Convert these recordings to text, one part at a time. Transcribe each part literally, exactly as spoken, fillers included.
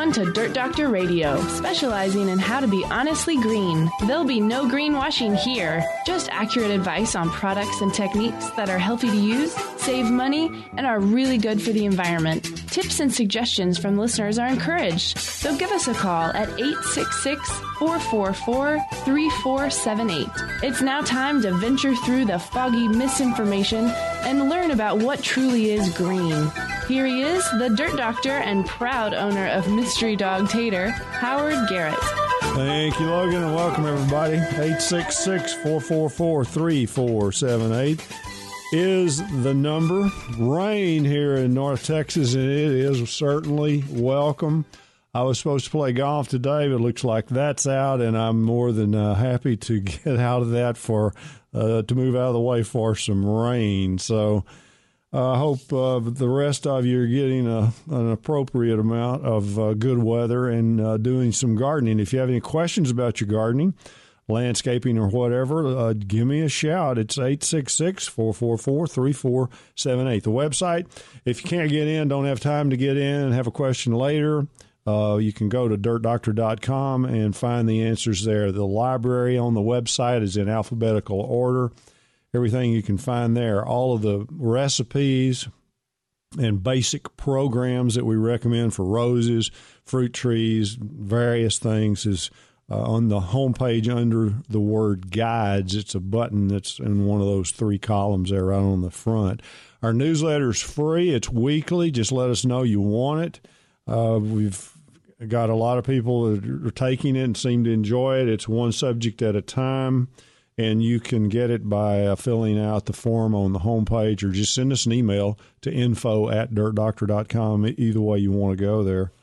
everyone to Dirt Doctor Radio, specializing in how to be honestly green. There'll be no greenwashing here, just accurate advice on products and techniques that are healthy to use, save money, and are really good for the environment. Tips and suggestions from listeners are encouraged, so give us a call at eight six six, four four four, three four seven eight. It's now time to venture through the foggy misinformation and learn about what truly is green. Here he is, the Dirt Doctor and proud owner of Mystery Dog Tater, Howard Garrett. Thank you, Logan, and welcome, everybody. eight six six, four four four, three four seven eight is the number. Rain here in North Texas, and it is certainly welcome. I was supposed to play golf today, but it looks like that's out, and I'm more than uh, happy to get out of that for uh, to move out of the way for some rain. So I uh, hope uh, the rest of you are getting a, an appropriate amount of uh, good weather and uh, doing some gardening. If you have any questions about your gardening, landscaping, or whatever, uh, give me a shout. It's eight six six, four four four, three four seven eight. The website, if you can't get in, don't have time to get in and have a question later, Uh, you can go to dirt doctor dot com and find the answers there. The library on the website is in alphabetical order. Everything you can find there. All of the recipes and basic programs that we recommend for roses, fruit trees, various things is uh, on the homepage under the word guides. It's a button that's in one of those three columns there right on the front. Our newsletter is free. It's weekly. Just let us know you want it. Uh, we've got a lot of people that are taking it and seem to enjoy it. It's one subject at a time, and you can get it by uh, filling out the form on the homepage, or just send us an email to info at dirt doctor dot com. Either way you want to go there.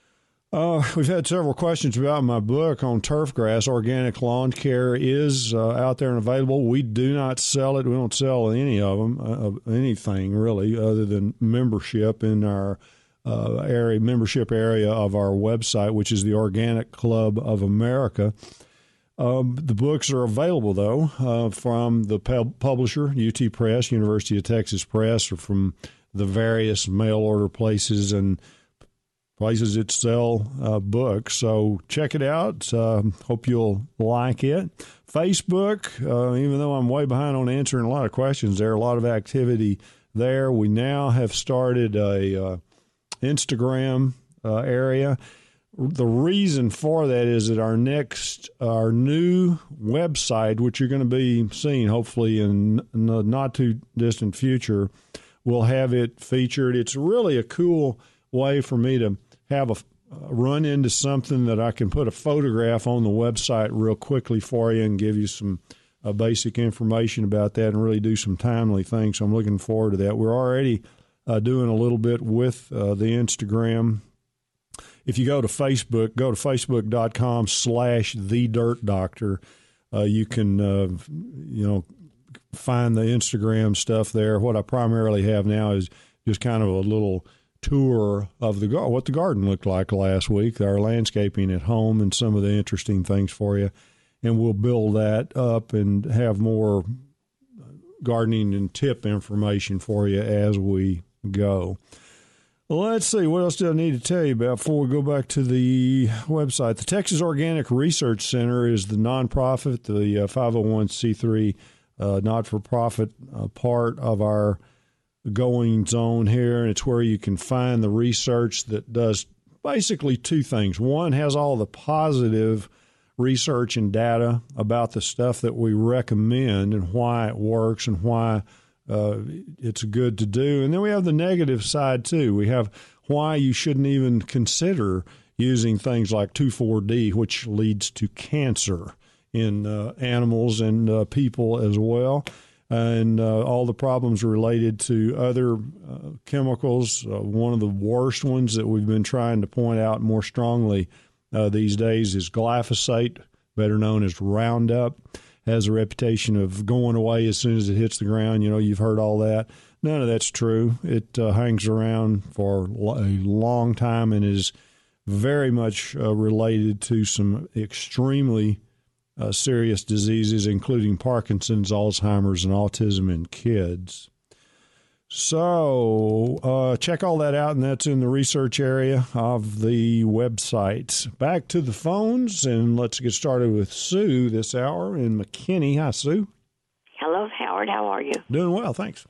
Uh, we've had several questions about my book on turf grass. Organic Lawn Care is uh, out there and available. We do not sell it. We don't sell any of them, uh, anything really, other than membership in our Uh, area membership area of our website, which is the Organic Club of America. Um, the books are available, though, uh, from the pub- publisher, U T Press, University of Texas Press, or from the various mail order places and places that sell uh, books. So check it out. Uh, hope you'll like it. Facebook, uh, even though I'm way behind on answering a lot of questions, there are a lot of activity there. We now have started a uh, Instagram uh, area. The reason for that is that our next, our new website, which you're going to be seeing hopefully in the not too distant future, will have it featured. It's really a cool way for me to have a uh, run into something that I can put a photograph on the website real quickly for you and give you some uh, basic information about that and really do some timely things. So I'm looking forward to that. We're already Uh, doing a little bit with uh, the Instagram. If you go to Facebook, go to facebook.com slash the Dirt Doctor. Uh, you can, uh, you know, find the Instagram stuff there. What I primarily have now is just kind of a little tour of the what the garden looked like last week, our landscaping at home, and some of the interesting things for you. And we'll build that up and have more gardening and tip information for you as we go. Let's see, what else do I need to tell you about before we go back to the website? The Texas Organic Research Center is the nonprofit, the uh, five oh one c three uh, not-for-profit uh, part of our going zone here, and it's where you can find the research that does basically two things. One, has all the positive research and data about the stuff that we recommend and why it works and why Uh, it's good to do. And then we have the negative side, too. We have why you shouldn't even consider using things like two four D, which leads to cancer in uh, animals and uh, people as well, and uh, all the problems related to other uh, chemicals. Uh, one of the worst ones that we've been trying to point out more strongly uh, these days is glyphosate, better known as Roundup. Has a reputation of going away as soon as it hits the ground. You know, you've heard all that. None of that's true. It uh, hangs around for a long time and is very much uh, related to some extremely uh, serious diseases, including Parkinson's, Alzheimer's, and autism in kids. So uh, check all that out, and that's in the research area of the website. Back to the phones, and let's get started with Sue this hour in McKinney. Hi, Sue. Hello, Howard. How are you? Doing well, thanks.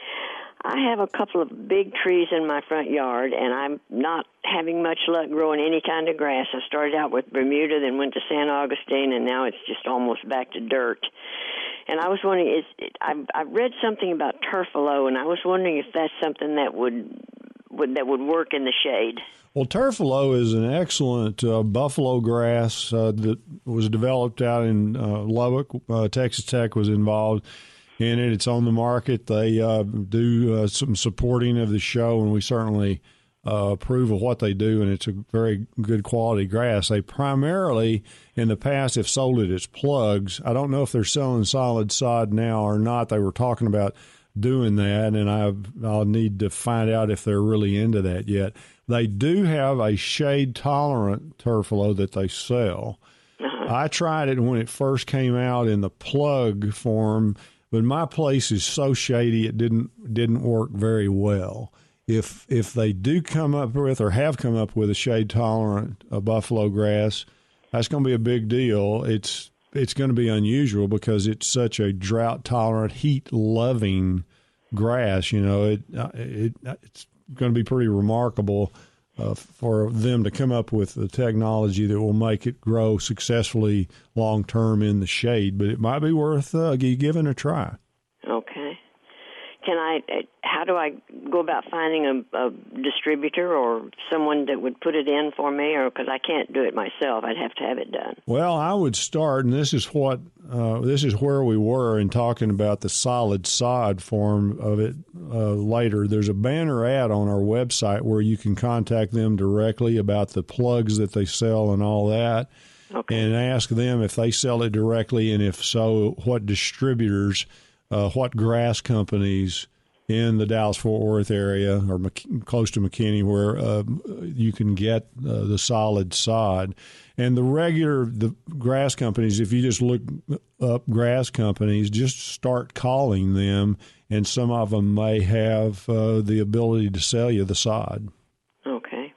I have a couple of big trees in my front yard, and I'm not having much luck growing any kind of grass. I started out with Bermuda, then went to San Augustine, and now it's just almost back to dirt. And I was wondering, is I've, I've read something about Turfalo, and I was wondering if that's something that would, would that would work in the shade. Well, Turfalo is an excellent uh, buffalo grass uh, that was developed out in uh, Lubbock. Uh, Texas Tech was involved in it. It's on the market. They uh, do uh, some supporting of the show, and we certainly uh, approve of what they do, and it's a very good quality grass. They primarily, in the past, have sold it as plugs. I don't know if they're selling solid sod now or not. They were talking about doing that, and I've, I'll need to find out if they're really into that yet. They do have a shade-tolerant Turfalo that they sell. Uh-huh. I tried it when it first came out in the plug form, but my place is so shady it didn't didn't work very well. If if they do come up with or have come up with a shade-tolerant uh, buffalo grass, that's going to be a big deal. It's it's going to be unusual because it's such a drought-tolerant, heat-loving grass. You know, it it it's going to be pretty remarkable uh, for them to come up with the technology that will make it grow successfully long-term in the shade. But it might be worth uh, giving a try. Okay. Can I? How do I go about finding a, a distributor or someone that would put it in for me? Or because I can't do it myself, I'd have to have it done. Well, I would start, and this is what uh, this is where we were in talking about the solid sod form of it uh, later. There's a banner ad on our website where you can contact them directly about the plugs that they sell and all that, okay, and ask them if they sell it directly, and if so, what distributors. Uh, what grass companies in the Dallas-Fort Worth area or Mc- close to McKinney where uh, you can get uh, the solid sod. And the regular the grass companies, if you just look up grass companies, just start calling them, and some of them may have uh, the ability to sell you the sod. Okay.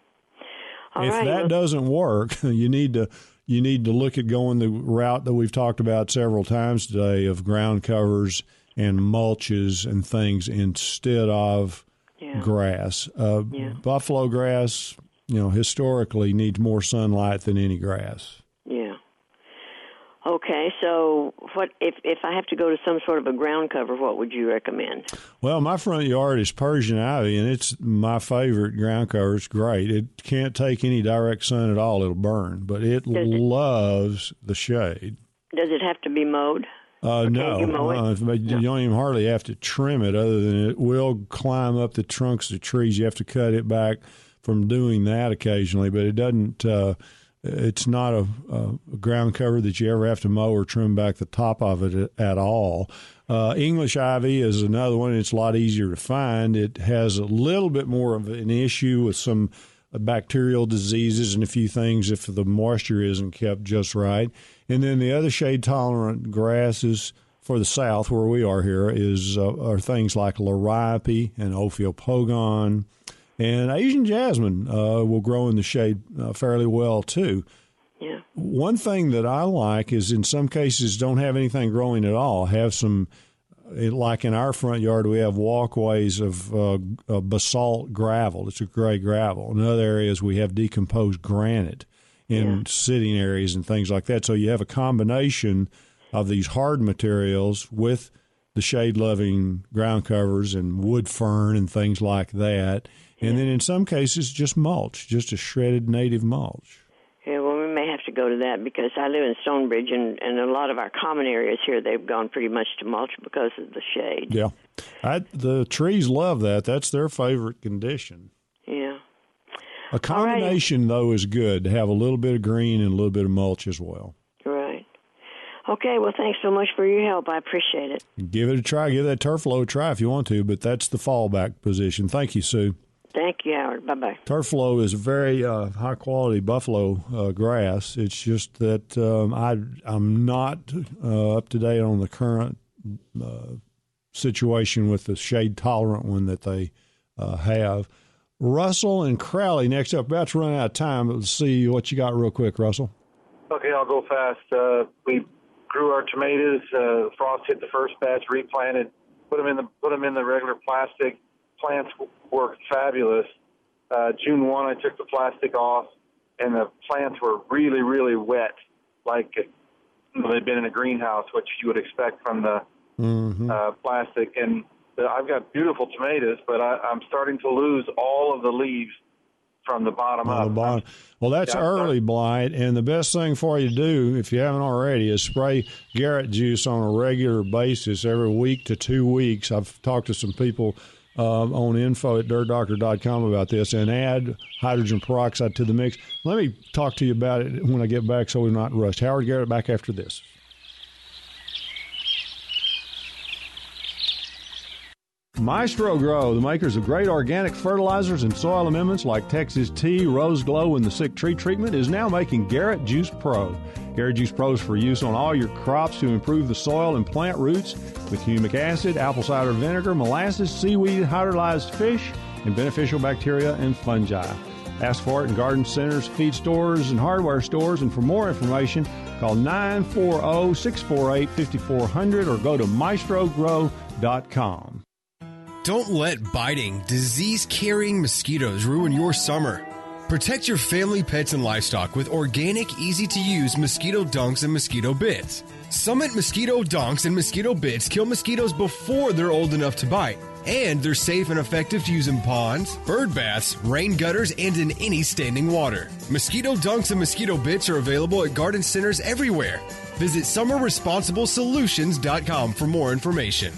All if right. that doesn't work, you need to you need to look at going the route that we've talked about several times today of ground covers and mulches and things instead of yeah. grass. Uh, yeah. Buffalo grass, you know, historically needs more sunlight than any grass. Yeah. Okay, so what if if I have to go to some sort of a ground cover, what would you recommend? Well, my front yard is Persian ivy, and it's my favorite ground cover. It's great. It can't take any direct sun at all. It'll burn, but it does loves it, the shade. Does it have to be mowed? Uh, no, you, uh, no, you don't even hardly have to trim it, other than it will climb up the trunks of trees. You have to cut it back from doing that occasionally, but it doesn't. Uh, it's not a, a ground cover that you ever have to mow or trim back the top of it at all. Uh, English ivy is another one. It's a lot easier to find. It has a little bit more of an issue with some bacterial diseases and a few things if the moisture isn't kept just right. And then the other shade-tolerant grasses for the south, where we are here, is uh, are things like liriope and Ophiopogon. And Asian jasmine uh, will grow in the shade uh, fairly well, too. Yeah. One thing that I like is in some cases don't have anything growing at all. Have some, like in our front yard, we have walkways of uh, uh, basalt gravel. It's a gray gravel. In other areas, we have decomposed granite in yeah. sitting areas and things like that. So you have a combination of these hard materials with the shade-loving ground covers and wood fern and things like that. And then in some cases, just mulch, just a shredded native mulch. Yeah, well, we may have to go to that because I live in Stonebridge, and, and a lot of our common areas here, they've gone pretty much to mulch because of the shade. Yeah. I, the trees love that. That's their favorite condition. Yeah. A combination, right. though, is good to have a little bit of green and a little bit of mulch as well. Right. Okay, well, thanks so much for your help. I appreciate it. Give it a try. Give that Turfalo a try if you want to, but that's the fallback position. Thank you, Sue. Thank you, Howard. Bye-bye. Turfalo is very uh, high-quality buffalo uh, grass. It's just that um, I, I'm not uh, up to date on the current uh, situation with the shade-tolerant one that they uh, have. Russell and Crowley next up. About to run out of time, but let's see what you got real quick, Russell. Okay, I'll go fast. Uh, we grew our tomatoes. Uh, frost hit the first batch, replanted, put them in the put them in the regular plastic. Plants worked fabulous. Uh, June first, I took the plastic off, and the plants were really, really wet, like you know, they'd been in a greenhouse, which you would expect from the mm-hmm. uh, plastic. And the, I've got beautiful tomatoes, but I, I'm starting to lose all of the leaves from the bottom on up. The bottom. Well, that's yeah, early blight, and the best thing for you to do, if you haven't already, is spray Garrett juice on a regular basis every week to two weeks. I've talked to some people uh, on info at dirt doctor dot com about this, and add hydrogen peroxide to the mix. Let me talk to you about it when I get back so we're not rushed. Howard Garrett back after this. Maestro Grow, the makers of great organic fertilizers and soil amendments like Texas Tea, Rose Glow, and the Sick Tree Treatment, is now making Garrett Juice Pro. Garrett Juice Pro is for use on all your crops to improve the soil and plant roots with humic acid, apple cider vinegar, molasses, seaweed, hydrolyzed fish, and beneficial bacteria and fungi. Ask for it in garden centers, feed stores, and hardware stores. And for more information, call nine four zero, six four eight, five four zero zero or go to maestro grow dot com. Don't let biting, disease-carrying mosquitoes ruin your summer. Protect your family, pets, and livestock with organic, easy-to-use mosquito dunks and mosquito bits. Summit Mosquito Dunks and Mosquito Bits kill mosquitoes before they're old enough to bite. And they're safe and effective to use in ponds, bird baths, rain gutters, and in any standing water. Mosquito Dunks and Mosquito Bits are available at garden centers everywhere. Visit summer responsible solutions dot com for more information.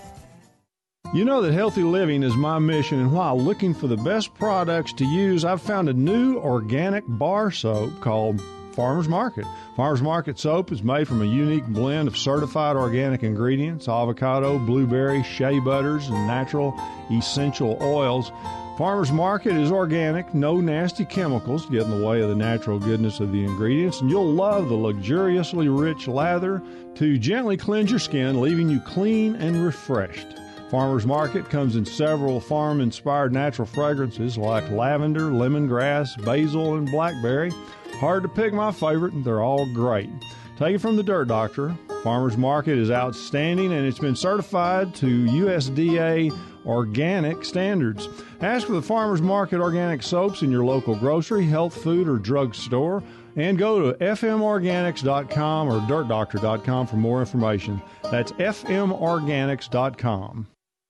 You know that healthy living is my mission, and while looking for the best products to use, I've found a new organic bar soap called Farmer's Market. Farmer's Market soap is made from a unique blend of certified organic ingredients, avocado, blueberry, shea butters, and natural essential oils. Farmer's Market is organic, no nasty chemicals get in the way of the natural goodness of the ingredients, and you'll love the luxuriously rich lather to gently cleanse your skin, leaving you clean and refreshed. Farmer's Market comes in several farm-inspired natural fragrances like lavender, lemongrass, basil, and blackberry. Hard to pick my favorite, and they're all great. Take it from the Dirt Doctor. Farmer's Market is outstanding, and it's been certified to U S D A organic standards. Ask for the Farmer's Market organic soaps in your local grocery, health food, or drug store. And go to f m organics dot com or dirt doctor dot com for more information. That's f m organics dot com.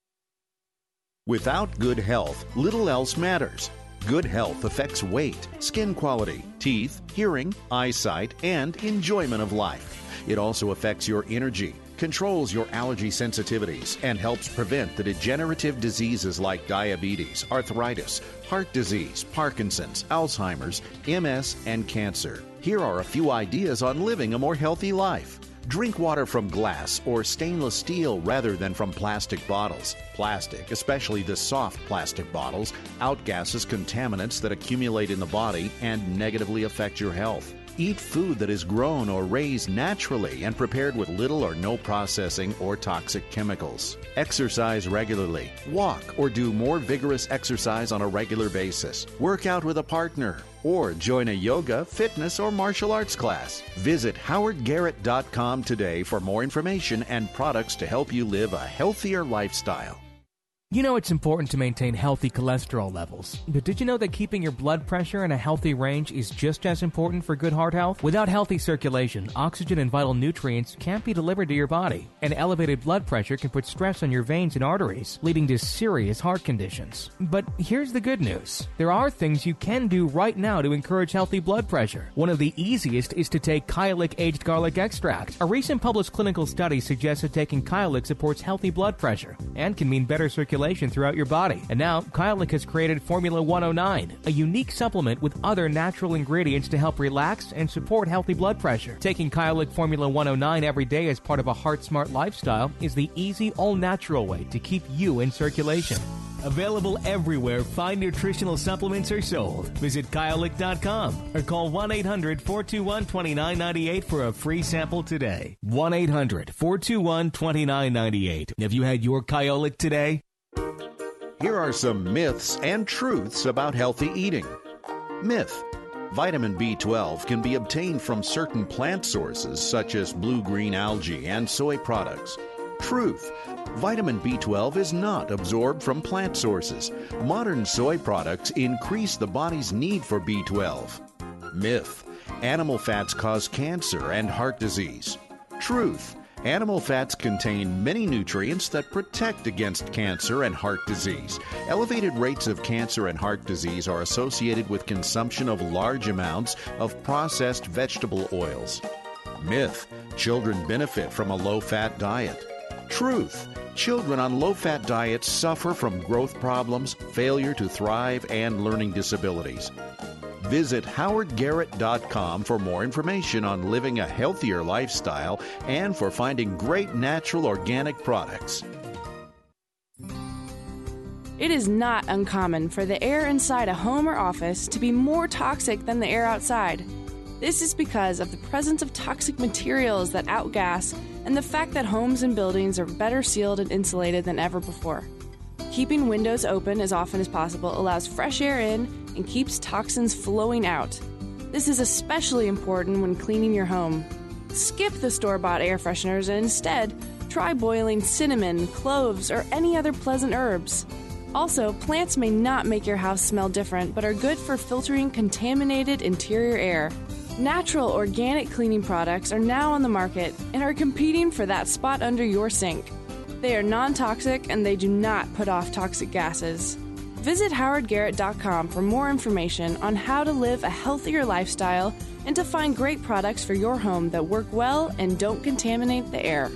Without good health, little else matters. Good health affects weight, skin quality, teeth, hearing, eyesight, and enjoyment of life. It also affects your energy, controls your allergy sensitivities, and helps prevent the degenerative diseases like diabetes, arthritis, heart disease, Parkinson's, Alzheimer's, M S, and cancer. Here are a few ideas on living a more healthy life. Drink water from glass or stainless steel rather than from plastic bottles. Plastic, especially the soft plastic bottles, outgasses contaminants that accumulate in the body and negatively affect your health. Eat food that is grown or raised naturally and prepared with little or no processing or toxic chemicals. Exercise regularly. Walk or do more vigorous exercise on a regular basis. Work out with a partner. Or join a yoga, fitness, or martial arts class. Visit howard garrett dot com today for more information and products to help you live a healthier lifestyle. You know it's important to maintain healthy cholesterol levels, but did you know that keeping your blood pressure in a healthy range is just as important for good heart health? Without healthy circulation, oxygen and vital nutrients can't be delivered to your body, and elevated blood pressure can put stress on your veins and arteries, leading to serious heart conditions. But here's the good news. There are things you can do right now to encourage healthy blood pressure. One of the easiest is to take Kyolic Aged Garlic Extract. A recent published clinical study suggests that taking Kyolic supports healthy blood pressure and can mean better circulation throughout your body. And now, Kyolic has created Formula one oh nine, a unique supplement with other natural ingredients to help relax and support healthy blood pressure. Taking Kyolic Formula one oh nine every day as part of a heart-smart lifestyle is the easy, all-natural way to keep you in circulation. Available everywhere fine nutritional supplements are sold. Visit Kyle Lick dot com or call one eight hundred four two one two nine nine eight for a free sample today. one eight hundred four two one two nine nine eight. Have you had your Kyolic today? Here are some myths and truths about healthy eating. Myth: vitamin B twelve can be obtained from certain plant sources such as blue-green algae and soy products. Truth: vitamin B twelve is not absorbed from plant sources. Modern soy products increase the body's need for B twelve. Myth: animal fats cause cancer and heart disease. Truth: animal fats contain many nutrients that protect against cancer and heart disease. Elevated rates of cancer and heart disease are associated with consumption of large amounts of processed vegetable oils. Myth: children benefit from a low-fat diet. Truth: children on low-fat diets suffer from growth problems, failure to thrive, and learning disabilities. Visit Howard Garrett dot com for more information on living a healthier lifestyle and for finding great natural organic products. It is not uncommon for the air inside a home or office to be more toxic than the air outside. This is because of the presence of toxic materials that outgas and the fact that homes and buildings are better sealed and insulated than ever before. Keeping windows open as often as possible allows fresh air in and keeps toxins flowing out. This is especially important when cleaning your home. Skip the store-bought air fresheners and instead try boiling cinnamon, cloves, or any other pleasant herbs. Also, plants may not make your house smell different, but are good for filtering contaminated interior air. Natural organic cleaning products are now on the market and are competing for that spot under your sink. They are non-toxic and they do not put off toxic gases. Visit Howard Garrett dot com for more information on how to live a healthier lifestyle and to find great products for your home that work well and don't contaminate the air.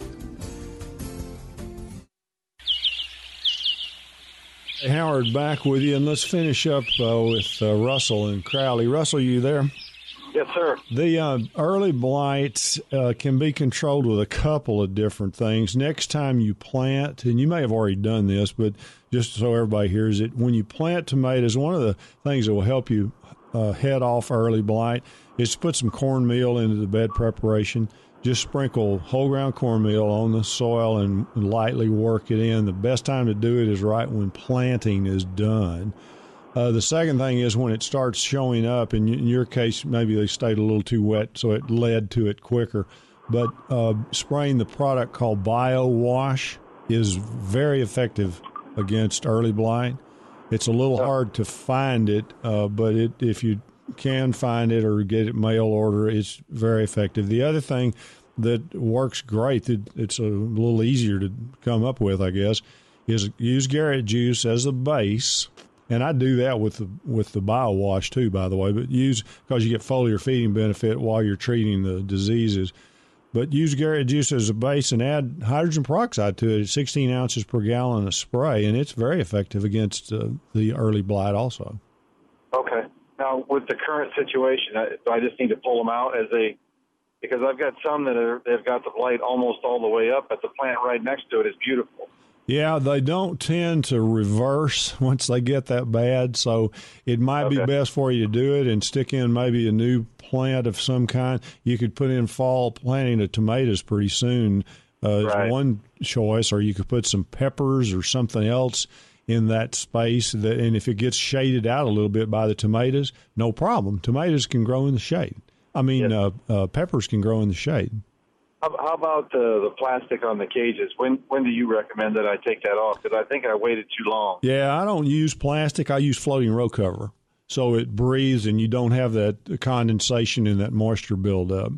Hey, Howard, back with you, and let's finish up uh, with uh, Russell and Crowley. Russell, you there? Yes, sir. The uh, early blight uh, can be controlled with a couple of different things. Next time you plant, and you may have already done this, but just so everybody hears it, when you plant tomatoes, one of the things that will help you uh, head off early blight is to put some cornmeal into the bed preparation. Just sprinkle whole ground cornmeal on the soil and lightly work it in. The best time to do it is right when planting is done. Uh, the second thing is when it starts showing up, and in your case, maybe they stayed a little too wet, so it led to it quicker. But uh, spraying the product called BioWash is very effective against early blight. It's a little hard to find it, uh, but it, if you can find it or get it mail order, it's very effective. The other thing that works great, it, it's a little easier to come up with, I guess, is use Garrett juice as a base. And I do that with the with the BioWash too, by the way. But use, because you get foliar feeding benefit while you're treating the diseases. But use Garrett juice as a base and add hydrogen peroxide to it, sixteen ounces per gallon of spray, and it's very effective against uh, the early blight also. Okay. Now, with the current situation, I, I just need to pull them out as they, because I've got some that are they've got the blight almost all the way up, but the plant right next to it is beautiful. Yeah, they don't tend to reverse once they get that bad, so it might Okay. be best for you to do it and stick in maybe a new plant of some kind. You could put in fall planting of tomatoes pretty soon uh, Right. is one choice, or you could put some peppers or something else in that space. That, and if it gets shaded out a little bit by the tomatoes, no problem. Tomatoes can grow in the shade. I mean, Yes. uh, uh, peppers can grow in the shade. How, how about uh, the plastic on the cages? When when do you recommend that I take that off? Because I think I waited too long. Yeah, I don't use plastic. I use floating row cover, so it breathes and you don't have that condensation and that moisture buildup.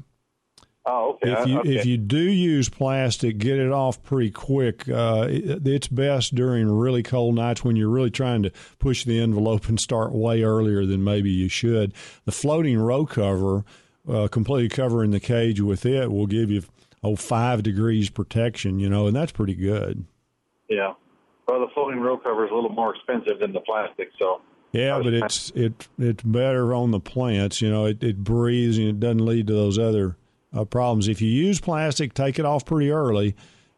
Oh, okay. If you okay. if you do use plastic, get it off pretty quick. Uh, it, it's best during really cold nights when you're really trying to push the envelope and start way earlier than maybe you should. The floating row cover, uh, completely covering the cage with it, will give you oh five degrees protection. You know, and that's pretty good. Yeah. Well, the floating row cover is a little more expensive than the plastic, so. Yeah, but it's it it's better on the plants. You know, it, it breathes and it doesn't lead to those other uh, problems. If you use plastic, take it off pretty early,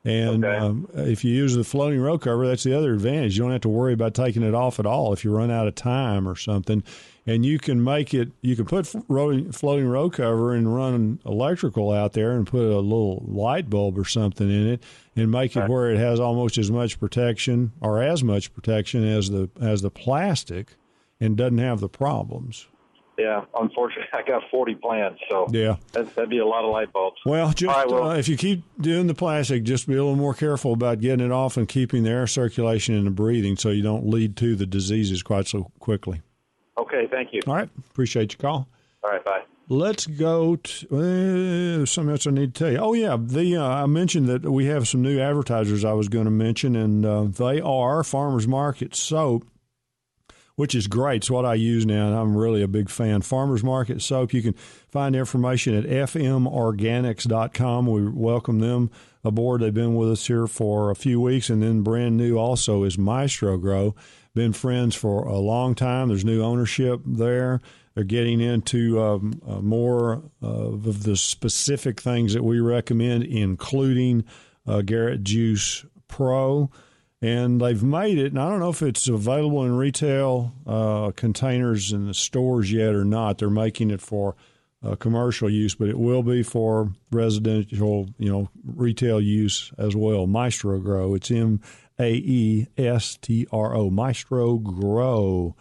And okay. um, if you use the floating row cover, that's the other advantage. You don't have to worry about taking it off at all if you run out of time or something. And you can make it, you can put row, floating row cover and run electrical out there and put a little light bulb or something in it and make it where it has almost as much protection or as much protection as the as the plastic and doesn't have the problems. Yeah, unfortunately, I got forty plants, so yeah, that'd, that'd be a lot of light bulbs. Well, just right, well, uh, if you keep doing the plastic, just be a little more careful about getting it off and keeping the air circulation and the breathing so you don't lead to the diseases quite so quickly. Okay, thank you. All right, appreciate your call. All right, bye. Let's go to uh, there's something else I need to tell you. Oh, yeah, the uh, I mentioned that we have some new advertisers I was going to mention, and uh, they are Farmers Market Soap, which is great. It's what I use now, and I'm really a big fan. Farmers Market Soap, you can find information at f m organics dot com. We welcome them aboard. They've been with us here for a few weeks, and then brand new also is Maestro Grow. Been friends for a long time. There's new ownership there. They're getting into um, uh, more uh, of the specific things that we recommend, including uh, Garrett Juice Pro. And they've made it, and I don't know if it's available in retail uh, containers in the stores yet or not. They're making it for uh, commercial use, but it will be for residential, you know, retail use as well. Maestro Grow. It's M A E S T R O. Maestro Grow.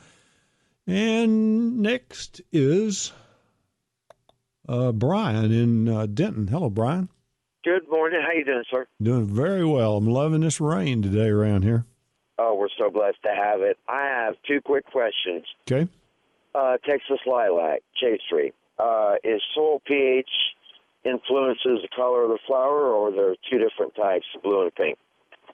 And next is uh, Brian in uh, Denton. Hello, Brian. Good morning. How you doing, sir? Doing very well. I'm loving this rain today around here. Oh, we're so blessed to have it. I have two quick questions. Okay. Uh, Texas lilac, shade tree. Uh, is soil pH influences the color of the flower, or are there two different types, blue and pink?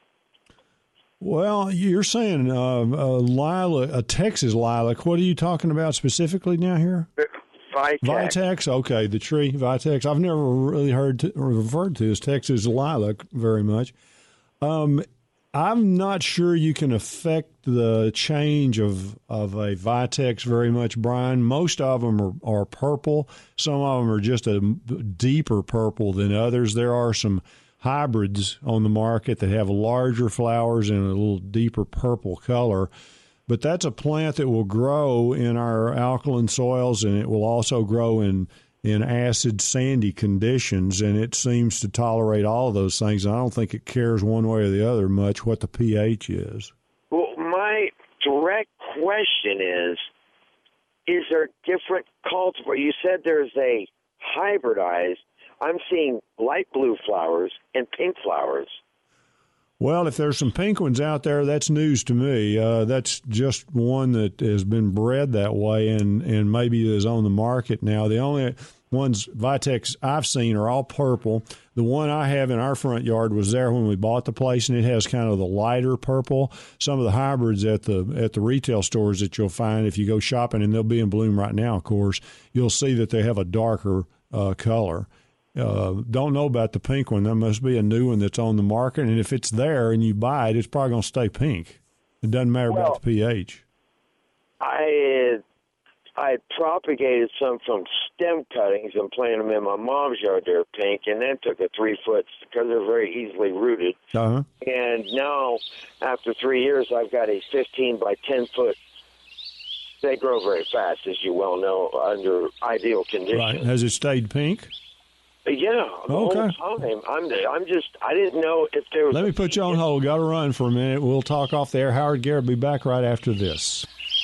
Well, you're saying uh, a lilac, a Texas lilac. What are you talking about specifically now here? Vitex. Vitex, okay, the tree Vitex. I've never really heard to, referred to as Texas lilac very much. Um, I'm not sure you can affect the change of, of a Vitex very much, Brian. Most of them are, are purple. Some of them are just a deeper purple than others. There are some hybrids on the market that have larger flowers and a little deeper purple color. But that's a plant that will grow in our alkaline soils, and it will also grow in, in acid, sandy conditions, and it seems to tolerate all of those things. I don't think it cares one way or the other much what the pH is. Well, my direct question is, is there different cultivars? You said there's a hybridized. I'm seeing light blue flowers and pink flowers. Well, if there's some pink ones out there, that's news to me. Uh, that's just one that has been bred that way and, and maybe is on the market now. The only ones, Vitex, I've seen are all purple. The one I have in our front yard was there when we bought the place, and it has kind of the lighter purple. Some of the hybrids at the at the retail stores that you'll find if you go shopping, and they'll be in bloom right now, of course, you'll see that they have a darker uh, color. Uh, don't know about the pink one. There must be a new one that's on the market, and if it's there and you buy it, it's probably going to stay pink. It doesn't matter well, about the pH. I I propagated some from stem cuttings and planted them in my mom's yard. They're pink, and then took a three foot because they're very easily rooted. Uh-huh. And now, after three years, I've got a fifteen by ten foot. They grow very fast, as you well know, under ideal conditions. Right. Has it stayed pink? Yeah, the okay. whole time. I'm, I'm just, I didn't know if there was... Let me put you on hold. Got to run for a minute. We'll talk off the air. Howard Garrett will be back right after this.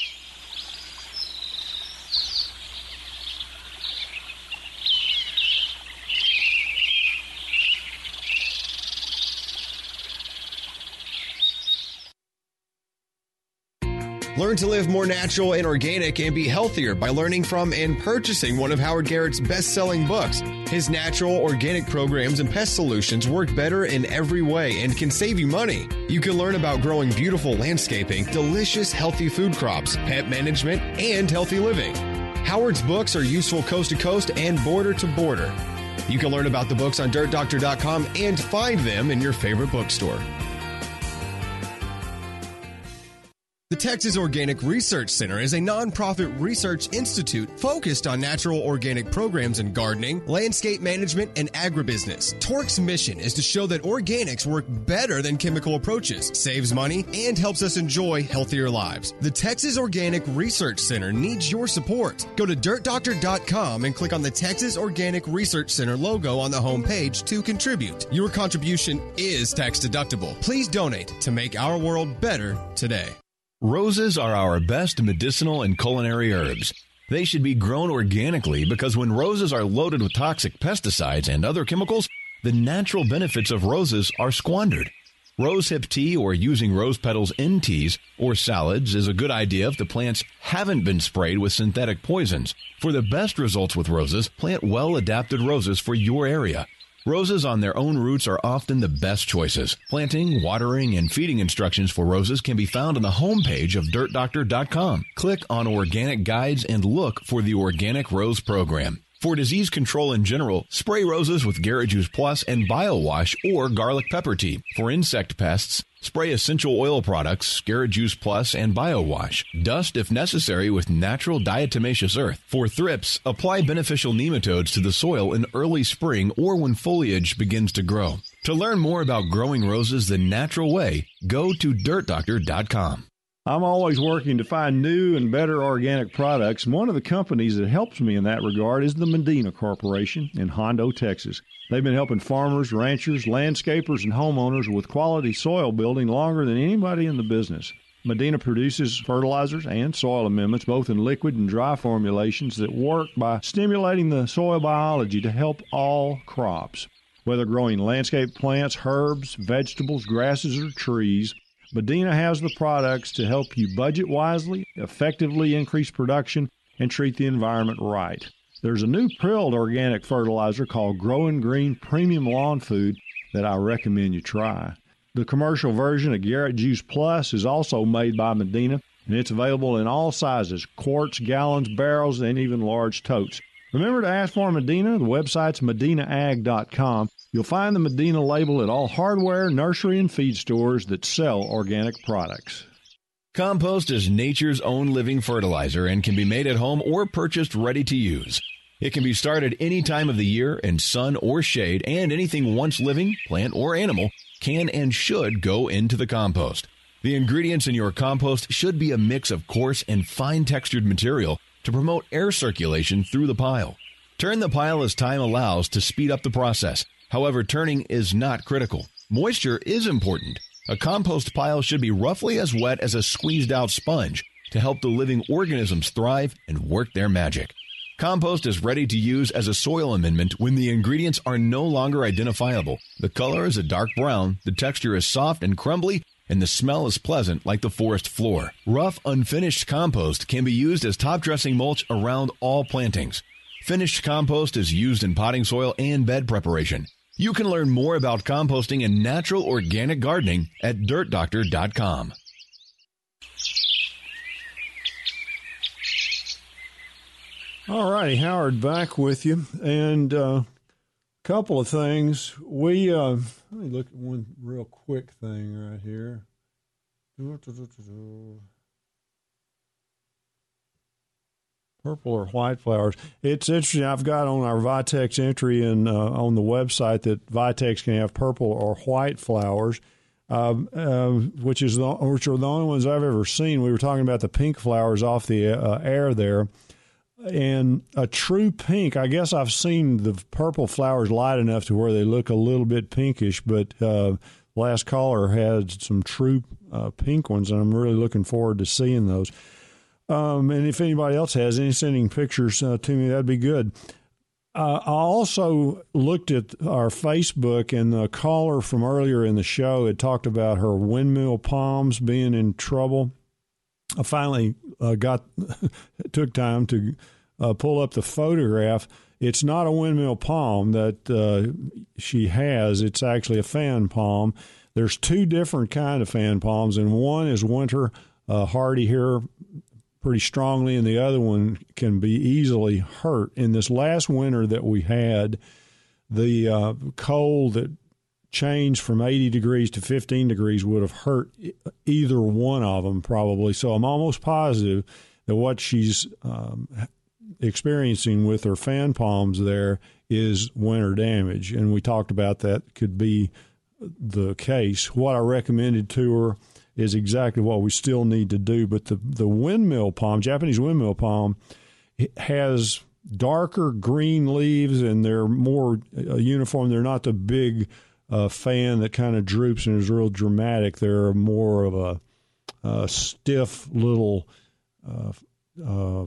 Learn to live more natural and organic and be healthier by learning from and purchasing one of Howard Garrett's best-selling books. His natural, organic programs and pest solutions work better in every way and can save you money. You can learn about growing beautiful landscaping, delicious, healthy food crops, pet management, and healthy living. Howard's books are useful coast to coast and border to border. You can learn about the books on dirt doctor dot com and find them in your favorite bookstore. The Texas Organic Research Center is a nonprofit research institute focused on natural organic programs in gardening, landscape management, and agribusiness. Torque's mission is to show that organics work better than chemical approaches, saves money, and helps us enjoy healthier lives. The Texas Organic Research Center needs your support. Go to dirt doctor dot com and click on the Texas Organic Research Center logo on the homepage to contribute. Your contribution is tax deductible. Please donate to make our world better today. Roses are our best medicinal and culinary herbs. They should be grown organically because when roses are loaded with toxic pesticides and other chemicals, the natural benefits of roses are squandered. Rosehip tea or using rose petals in teas or salads is a good idea if the plants haven't been sprayed with synthetic poisons. For the best results with roses, plant well-adapted roses for your area. Roses on their own roots are often the best choices. Planting, watering, and feeding instructions for roses can be found on the homepage of dirt doctor dot com. Click on Organic Guides and look for the Organic Rose Program. For disease control in general, spray roses with Garrett Juice Plus and BioWash or garlic pepper tea. For insect pests, spray essential oil products, Garrett Juice Plus, and BioWash. Dust if necessary with natural diatomaceous earth. For thrips, apply beneficial nematodes to the soil in early spring or when foliage begins to grow. To learn more about growing roses the natural way, go to dirt doctor dot com. I'm always working to find new and better organic products, and one of the companies that helps me in that regard is the Medina Corporation in Hondo, Texas. They've been helping farmers, ranchers, landscapers, and homeowners with quality soil building longer than anybody in the business. Medina produces fertilizers and soil amendments, both in liquid and dry formulations, that work by stimulating the soil biology to help all crops. Whether growing landscape plants, herbs, vegetables, grasses, or trees, Medina has the products to help you budget wisely, effectively increase production, and treat the environment right. There's a new prilled organic fertilizer called Growing Green Premium Lawn Food that I recommend you try. The commercial version of Garrett Juice Plus is also made by Medina, and it's available in all sizes, quarts, gallons, barrels, and even large totes. Remember to ask for Medina. The website's medina ag dot com. You'll find the Medina label at all hardware, nursery, and feed stores that sell organic products. Compost is nature's own living fertilizer and can be made at home or purchased ready to use. It can be started any time of the year in sun or shade, and anything once living, plant or animal, can and should go into the compost. The ingredients in your compost should be a mix of coarse and fine-textured material to promote air circulation through the pile. Turn the pile as time allows to speed up the process. However, turning is not critical. Moisture is important. A compost pile should be roughly as wet as a squeezed-out sponge to help the living organisms thrive and work their magic. Compost is ready to use as a soil amendment when the ingredients are no longer identifiable. The color is a dark brown, the texture is soft and crumbly, and the smell is pleasant like the forest floor. Rough, unfinished compost can be used as top-dressing mulch around all plantings. Finished compost is used in potting soil and bed preparation. You can learn more about composting and natural organic gardening at dirt doctor dot com. All righty, Howard, back with you. And a uh, couple of things. We, uh, let me look at one real quick thing right here. Purple or white flowers. It's interesting. I've got on our Vitex entry and uh, on the website that Vitex can have purple or white flowers, uh, uh, which is the, which are the only ones I've ever seen. We were talking about the pink flowers off the uh, air there. And a true pink, I guess I've seen the purple flowers light enough to where they look a little bit pinkish, but uh, last caller had some true uh, pink ones, and I'm really looking forward to seeing those. Um, and if anybody else has any sending pictures uh, to me, that'd be good. Uh, I also looked at our Facebook, and the caller from earlier in the show had talked about her windmill palms being in trouble. I finally uh, got took time to uh, pull up the photograph. It's not a windmill palm that uh, she has. It's actually a fan palm. There's two different kind of fan palms, and one is winter uh, hardy here pretty strongly, and the other one can be easily hurt. In this last winter that we had, the uh, cold that changed from eighty degrees to fifteen degrees would have hurt either one of them probably. So I'm almost positive that what she's um, experiencing with her fan palms there is winter damage. And we talked about that could be the case. What I recommended to her is exactly what we still need to do. But the, the windmill palm, Japanese windmill palm, it has darker green leaves, and they're more uh, uniform. They're not the big uh, fan that kind of droops and is real dramatic. They're more of a, a stiff little uh, uh,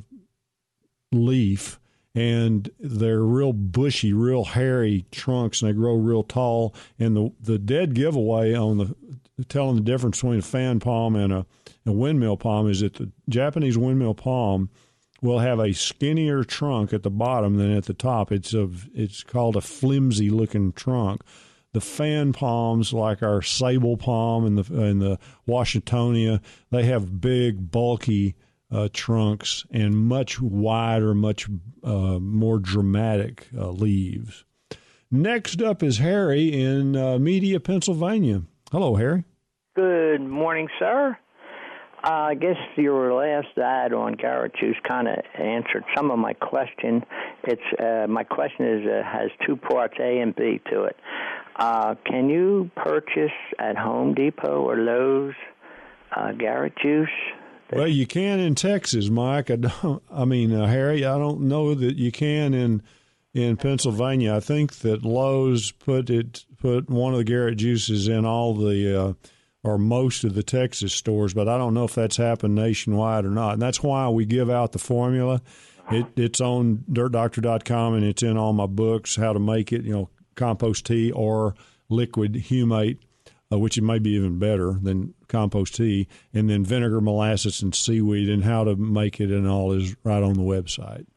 leaf, and they're real bushy, real hairy trunks, and they grow real tall. And the the dead giveaway on the telling the difference between a fan palm and a, a windmill palm is that the Japanese windmill palm will have a skinnier trunk at the bottom than at the top. It's a, it's called a flimsy looking trunk. The fan palms, like our sable palm and the and the Washingtonia, they have big, bulky uh, trunks and much wider, much uh, more dramatic uh, leaves. Next up is Harry in uh, Media, Pennsylvania. Hello, Harry. Good morning, sir. Uh, I guess your last ad on Garrett Juice kind of answered some of my question. It's uh, my question is uh, has two parts, A and B, to it. Uh, can you purchase at Home Depot or Lowe's uh, Garrett Juice? Well, you can in Texas, Mike. I don't. I mean, uh, Harry, I don't know that you can in in Pennsylvania. I think that Lowe's put it put one of the Garrett Juices in all the uh, or most of the Texas stores, but I don't know if that's happened nationwide or not. And that's why we give out the formula. It, it's on dirt doctor dot com, and it's in all my books, how to make it, you know, compost tea or liquid humate, uh, which it may be even better than compost tea, and then vinegar, molasses, and seaweed, and how to make it and all is right on the website.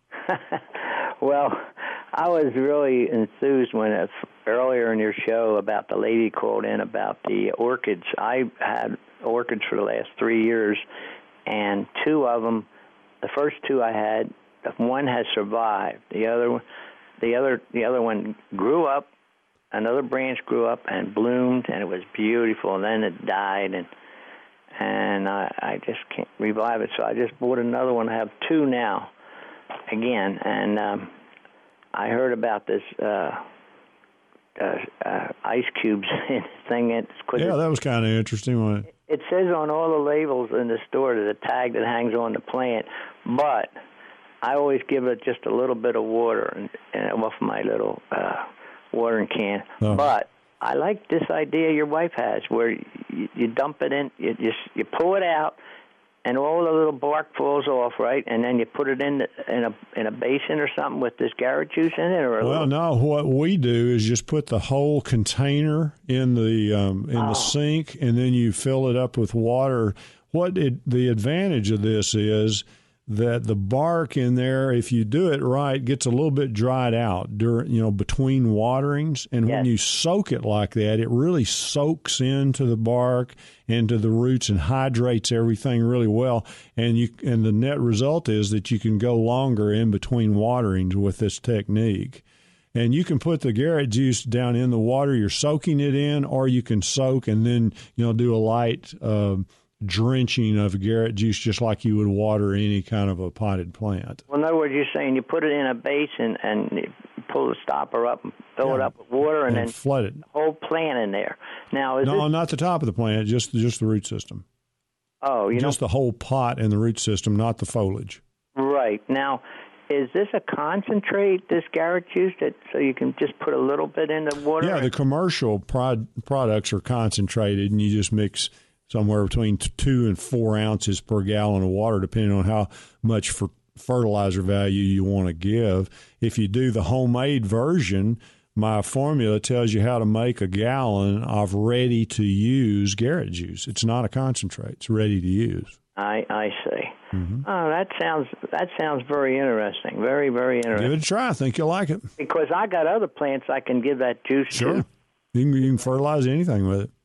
Well, I was really enthused when it's earlier in your show about the lady called in about the orchids. I had orchids for the last three years, and two of them, the first two I had, one has survived. The other, the other, the other one grew up. Another branch grew up and bloomed, and it was beautiful. And then it died, and and I, I just can't revive it. So I just bought another one. I have two now, again, and. Um, I heard about this uh, uh, uh, ice cubes thing. It's yeah, that was kind of interesting, wasn't it? It says on all the labels in the store, there's a tag that hangs on the plant, but I always give it just a little bit of water and, and off my little uh, watering can. Oh. But I like this idea your wife has, where you, you dump it in, you just you pull it out, and all the little bark falls off, right? And then you put it in the, in a in a basin or something with this Garrett Juice in it, or a well, little... no. What we do is just put the whole container in the um, in oh. the sink, and then you fill it up with water. What it, the advantage of this is that the bark in there, if you do it right, gets a little bit dried out during, you know, between waterings. And yes. when you soak it like that, it really soaks into the bark, into the roots, and hydrates everything really well. And you and the net result is that you can go longer in between waterings with this technique. And you can put the Garrett Juice down in the water you're soaking it in, or you can soak and then, you know, do a light uh, drenching of Garrett Juice just like you would water any kind of a potted plant. Well, in other words, you're saying you put it in a basin and you pull the stopper up and fill yeah. it up with water and, and then flood it. The whole plant in there. Now, is no, this... not the top of the plant, just just the root system. Oh, you just know... the whole pot and the root system, not the foliage. Right. Now, is this a concentrate, this Garrett Juice, that so you can just put a little bit in the water? Yeah, the commercial prod, products are concentrated, and you just mix somewhere between two and four ounces per gallon of water, depending on how much for fertilizer value you want to give. If you do the homemade version, my formula tells you how to make a gallon of ready-to-use Garrett Juice. It's not a concentrate. It's ready to use. I, I see. Mm-hmm. Oh, that sounds that sounds very interesting. Very, very interesting. Give it a try. I think you'll like it. Because I got other plants I can give that juice sure. to. You can, you can fertilize anything with it.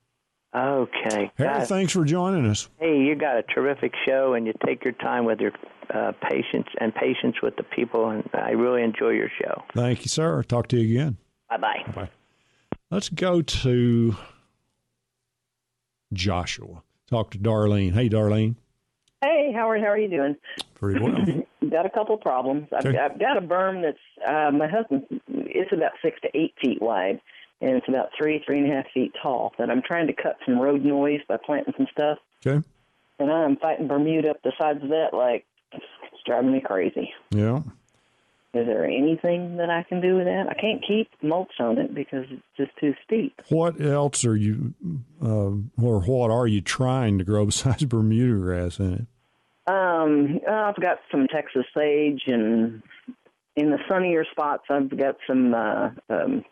Okay. Harry, God. thanks for joining us. Hey, you got a terrific show, and you take your time with your uh, patience and patience with the people, and I really enjoy your show. Thank you, sir. Talk to you again. Bye-bye. Bye-bye. Let's go to Joshua. talk to Darlene. Hey, Darlene. Hey, Howard, how are you doing? Pretty well. Got a couple problems. I've, Okay. I've got a berm that's, uh, my husband, it's about six to eight feet wide, and it's about three, three and a half feet tall. And I'm trying to cut some road noise by planting some stuff. Okay. And I'm fighting Bermuda up the sides of that like it's driving me crazy. Yeah. Is there anything that I can do with that? I can't keep mulch on it because it's just too steep. What else are you, uh, or what are you trying to grow besides Bermuda grass in it? Um, I've got some Texas sage, and in the sunnier spots, I've got some uh, um,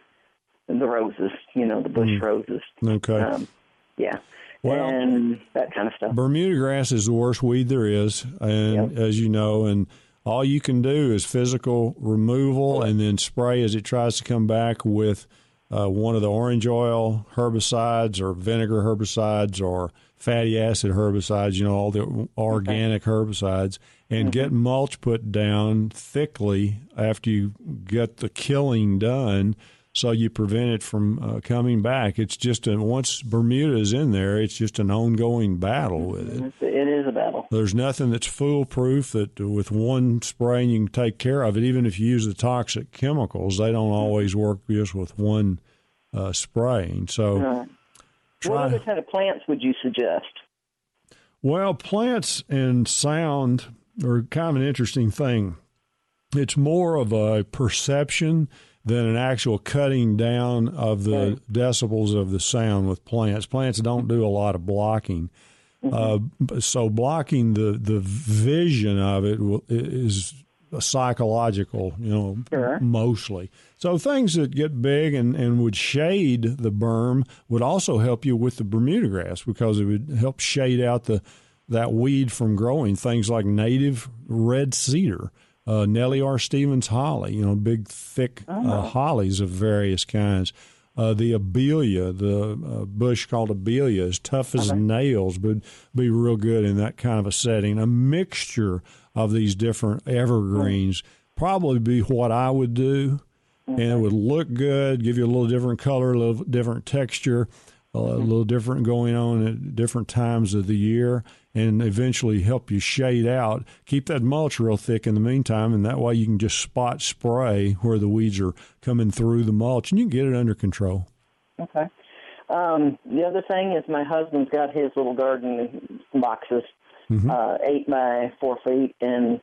the roses. You know, the bush Mm. roses. Okay. Um, yeah. Well, and that kind of stuff. Bermuda grass is the worst weed there is, and Yep. as you know, and all you can do is physical removal and then spray as it tries to come back with uh, one of the orange oil herbicides or vinegar herbicides or fatty acid herbicides, you know, all the organic herbicides, and get mulch put down thickly after you get the killing done so you prevent it from uh, coming back. It's just, a, once Bermuda is in there, it's just an ongoing battle with it. It is a battle. There's nothing that's foolproof that with one spraying you can take care of it. Even if you use the toxic chemicals, they don't always work just with one uh, spraying. So, Uh, try. what other kind of plants would you suggest? Well, plants and sound are kind of an interesting thing. It's more of a perception than an actual cutting down of the Right. decibels of the sound with plants. Plants don't do a lot of blocking. Uh, so blocking the, the vision of it will- is psychological, you know, Sure. mostly. So things that get big and, and would shade the berm would also help you with the Bermuda grass because it would help shade out the that weed from growing. Things like native red cedar, uh, Nellie R. Stevens holly, you know, big, thick uh, hollies of various kinds. Uh, the abelia, the uh, bush called abelia, is tough as nails, but be real good in that kind of a setting. A mixture of these different evergreens probably be what I would do, and it would look good, give you a little different color, a little different texture, a little different going on at different times of the year, and eventually help you shade out. Keep that mulch real thick in the meantime, and that way you can just spot spray where the weeds are coming through the mulch, and you can get it under control. Okay. Um, the other thing is my husband's got his little garden boxes, Mhm. uh, eight by four feet, and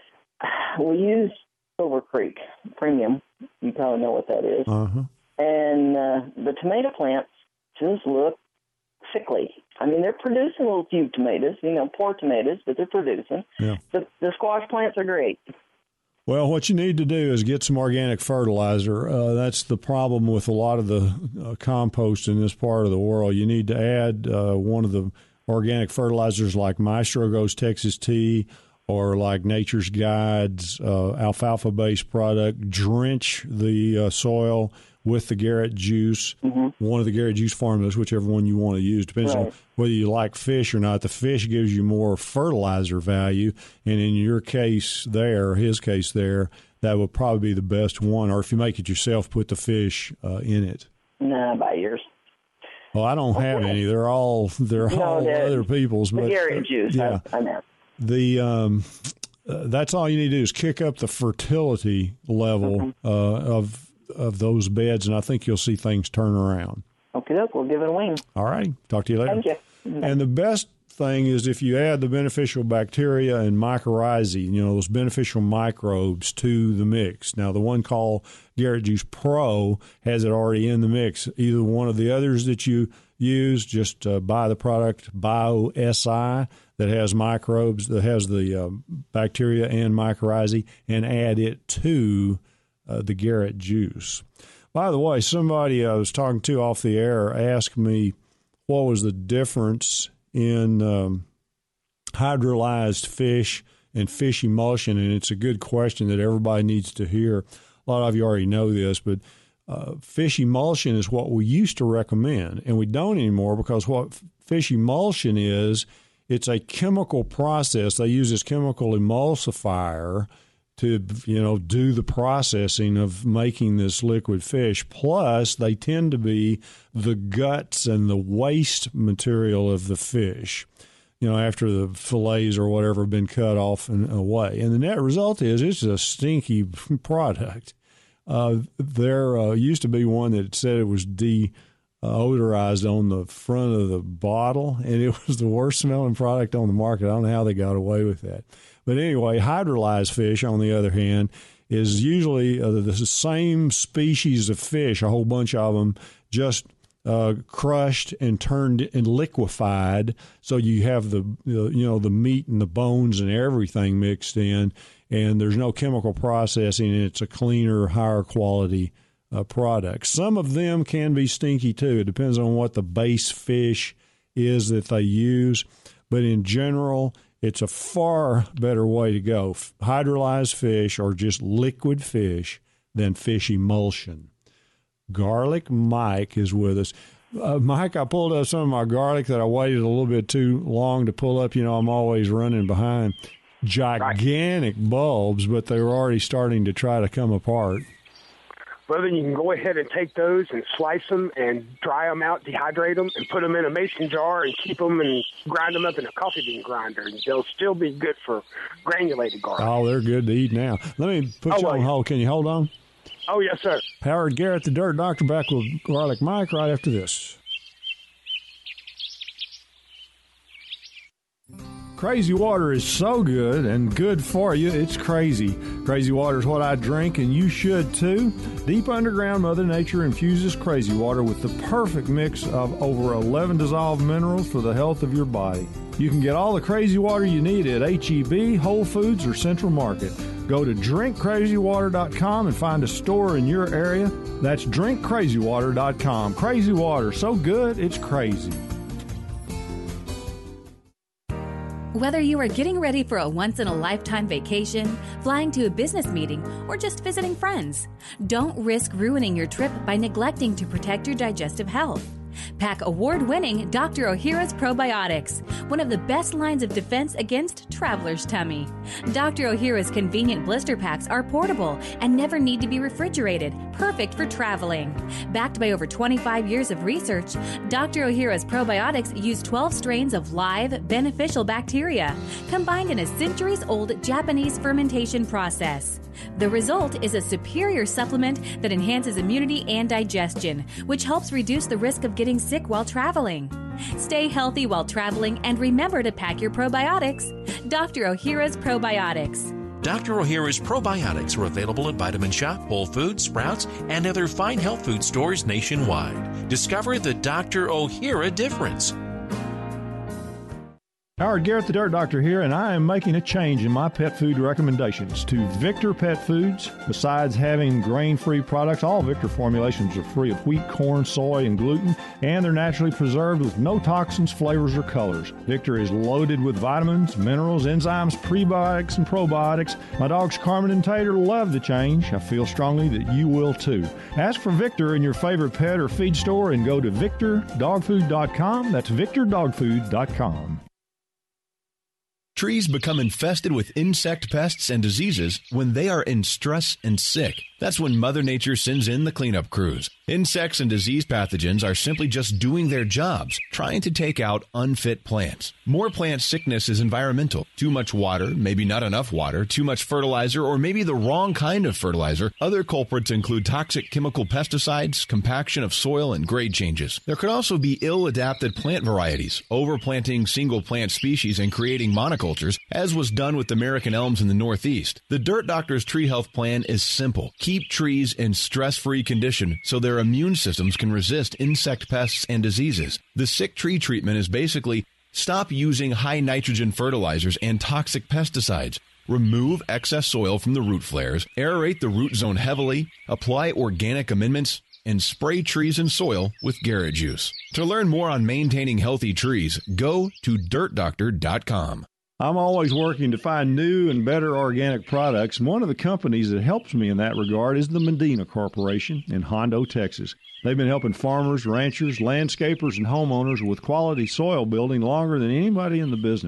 we use Silver Creek Premium. You probably know what that is. Uh-huh. And uh, the tomato plants just look sickly. I mean, they're producing little few tomatoes, you know, poor tomatoes, but they're producing. Yeah. The, the squash plants are great. Well, what you need to do is get some organic fertilizer. Uh, that's the problem with a lot of the uh, compost in this part of the world. You need to add uh, one of the organic fertilizers like Maestro Goes Texas Tea or like Nature's Guide's uh, alfalfa-based product. Drench the uh, soil with the Garrett juice, mm-hmm. one of the Garrett juice formulas, whichever one you want to use. Depends Right. on whether you like fish or not. The fish gives you more fertilizer value, and in your case there, his case there, that would probably be the best one. Or if you make it yourself, put the fish uh, in it. Nah, buy yours. Well, I don't have any. They're all they're No, all the- other people's. The But Garrett juice, yeah, I, I know. the um, uh, that's all you need to do is kick up the fertility level Mm-hmm. uh, of of those beds, and I think you'll see things turn around. Okay, look, we'll give it a wing. All right. Talk to you later. Thank you. And the best thing is if you add the beneficial bacteria and mycorrhizae, you know, those beneficial microbes to the mix. Now, the one called Garrett Juice Pro has it already in the mix. Either one of the others that you use, just uh, buy the product BioSI that has microbes, that has the uh, bacteria and mycorrhizae, and add it to uh, the Garrett Juice. By the way, somebody I was talking to off the air asked me what was the difference in um, hydrolyzed fish and fish emulsion, and it's a good question that everybody needs to hear. A lot of you already know this, but uh, fish emulsion is what we used to recommend, and we don't anymore because what fish emulsion is, it's a chemical process. They use this chemical emulsifier to, you know, do the processing of making this liquid fish. Plus, they tend to be the guts and the waste material of the fish, you know, after the fillets or whatever have been cut off and away. And the net result is it's a stinky product. Uh, there uh, used to be one that said it was deodorized on the front of the bottle, and it was the worst smelling product on the market. I don't know how they got away with that. But anyway, hydrolyzed fish, on the other hand, is usually uh, the same species of fish, a whole bunch of them, just uh, crushed and turned and liquefied. So you have the, the you know the meat and the bones and everything mixed in, and there's no chemical processing, and it's a cleaner, higher quality uh, product. Some of them can be stinky too. It depends on what the base fish is that they use, but in general, it's a far better way to go. Hydrolyzed fish or just liquid fish than fish emulsion. Garlic Mike is with us. Uh, Mike, I pulled up some of my garlic that I waited a little bit too long to pull up. You know, I'm always running behind. Gigantic bulbs, but they were already starting to try to come apart. Well, then you can go ahead and take those and slice them and dry them out, dehydrate them, and put them in a mason jar and keep them and grind them up in a coffee bean grinder. And they'll still be good for granulated garlic. Oh, they're good to eat now. Let me put oh, you well, on hold. Can you hold on? Oh, yes, sir. Howard Garrett, the Dirt Doctor, back with Garlic Mike right after this. Crazy water is so good and good for you. It's crazy. Crazy water is what I drink, and you should too. Deep underground, Mother Nature infuses crazy water with the perfect mix of over eleven dissolved minerals for the health of your body. You can get all the crazy water you need at H E B, Whole Foods, or Central Market. Go to drink crazy water dot com and find a store in your area. That's drink crazy water dot com. Crazy water, so good, it's crazy. Whether you are getting ready for a once-in-a-lifetime vacation, flying to a business meeting, or just visiting friends, don't risk ruining your trip by neglecting to protect your digestive health. Pack award-winning Doctor Ohhira's Probiotics, one of the best lines of defense against traveler's tummy. Doctor Ohhira's convenient blister packs are portable and never need to be refrigerated, perfect for traveling. Backed by over twenty-five years of research, Doctor Ohhira's Probiotics use twelve strains of live, beneficial bacteria, combined in a centuries-old Japanese fermentation process. The result is a superior supplement that enhances immunity and digestion, which helps reduce the risk of getting sick while traveling. Stay healthy while traveling and remember to pack your probiotics. Doctor Ohhira's Probiotics. Doctor Ohhira's Probiotics are available at Vitamin Shop, Whole Foods, Sprouts, and other fine health food stores nationwide. Discover the Doctor Ohhira difference. Howard Garrett, the Dirt Doctor here, and I am making a change in my pet food recommendations to Victor Pet Foods. Besides having grain-free products, all Victor formulations are free of wheat, corn, soy, and gluten, and they're naturally preserved with no toxins, flavors, or colors. Victor is loaded with vitamins, minerals, enzymes, prebiotics, and probiotics. My dogs Carmen and Tater love the change. I feel strongly that you will too. Ask for Victor in your favorite pet or feed store and go to victor dog food dot com. That's victor dog food dot com. Trees become infested with insect pests and diseases when they are in stress and sick. That's when Mother Nature sends in the cleanup crews. Insects and disease pathogens are simply just doing their jobs, trying to take out unfit plants. More plant sickness is environmental. Too much water, maybe not enough water, too much fertilizer, or maybe the wrong kind of fertilizer. Other culprits include toxic chemical pesticides, compaction of soil, and grade changes. There could also be ill-adapted plant varieties, overplanting single plant species and creating monocultures, as was done with American elms in the Northeast. The Dirt Doctor's Tree Health Plan is simple. Keep trees in stress-free condition so their immune systems can resist insect pests and diseases. The sick tree treatment is basically stop using high nitrogen fertilizers and toxic pesticides. Remove excess soil from the root flares, aerate the root zone heavily, apply organic amendments, and spray trees and soil with Garrett Juice. To learn more on maintaining healthy trees, go to dirt doctor dot com. I'm always working to find new and better organic products, and one of the companies that helps me in that regard is the Medina Corporation in Hondo, Texas. They've been helping farmers, ranchers, landscapers, and homeowners with quality soil building longer than anybody in the business.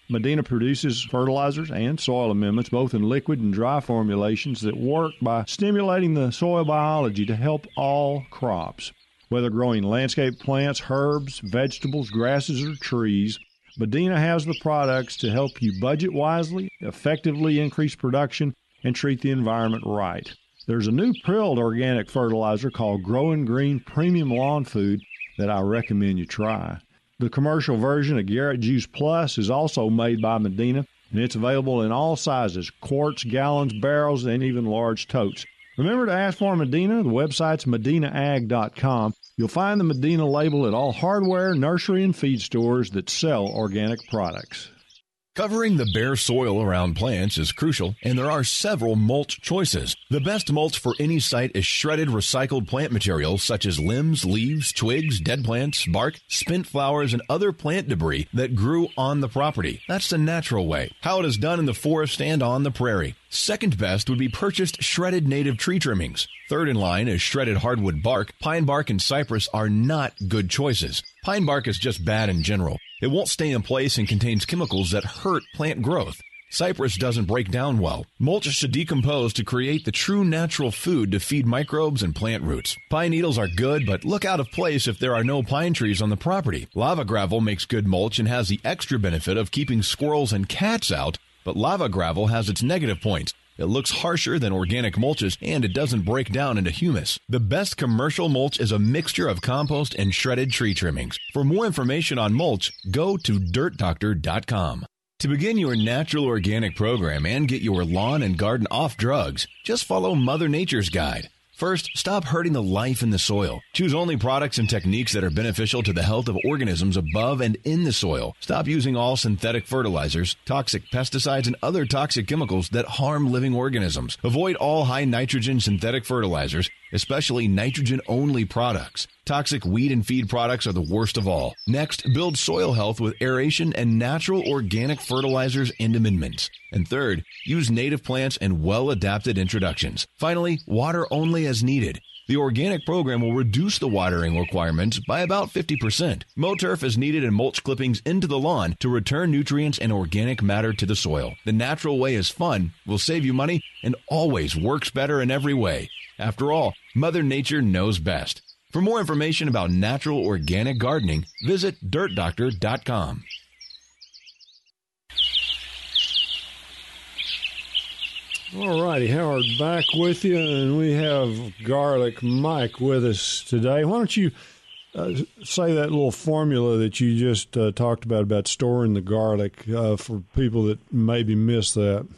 Medina produces fertilizers and soil amendments, both in liquid and dry formulations, that work by stimulating the soil biology to help all crops. Whether growing landscape plants, herbs, vegetables, grasses, or trees, Medina has the products to help you budget wisely, effectively increase production, and treat the environment right. There's a new prilled organic fertilizer called Growing Green Premium Lawn Food that I recommend you try. The commercial version of Garrett Juice Plus is also made by Medina, and it's available in all sizes, quarts, gallons, barrels, and even large totes. Remember to ask for Medina. The website's medina ag dot com. You'll find the Medina label at all hardware, nursery, and feed stores that sell organic products. Covering the bare soil around plants is crucial, and there are several mulch choices. The best mulch for any site is shredded recycled plant material such as limbs, leaves, twigs, dead plants, bark, spent flowers, and other plant debris that grew on the property. That's the natural way, how it is done in the forest and on the prairie. Second best would be purchased shredded native tree trimmings. Third in line is shredded hardwood bark. Pine bark and cypress are not good choices. Pine bark is just bad in general. It won't stay in place and contains chemicals that hurt plant growth. Cypress doesn't break down well. Mulch should decompose to create the true natural food to feed microbes and plant roots. Pine needles are good, but look out of place if there are no pine trees on the property. Lava gravel makes good mulch and has the extra benefit of keeping squirrels and cats out, but lava gravel has its negative points. It looks harsher than organic mulches, and it doesn't break down into humus. The best commercial mulch is a mixture of compost and shredded tree trimmings. For more information on mulch, go to dirt doctor dot com. To begin your natural organic program and get your lawn and garden off drugs, just follow Mother Nature's guide. First, stop hurting the life in the soil. Choose only products and techniques that are beneficial to the health of organisms above and in the soil. Stop using all synthetic fertilizers, toxic pesticides, and other toxic chemicals that harm living organisms. Avoid all high nitrogen synthetic fertilizers, especially nitrogen-only products. Toxic weed and feed products are the worst of all. Next, build soil health with aeration and natural organic fertilizers and amendments. And third, use native plants and well-adapted introductions. Finally, water only as needed. The organic program will reduce the watering requirements by about fifty percent. Mow turf is needed and mulch clippings into the lawn to return nutrients and organic matter to the soil. The natural way is fun, will save you money, and always works better in every way. After all, Mother Nature knows best. For more information about natural organic gardening, visit dirt doctor dot com. All righty, Howard, back with you, and we have Garlic Mike with us today. Why don't you uh, say that little formula that you just uh, talked about, about storing the garlic uh, for people that maybe missed that?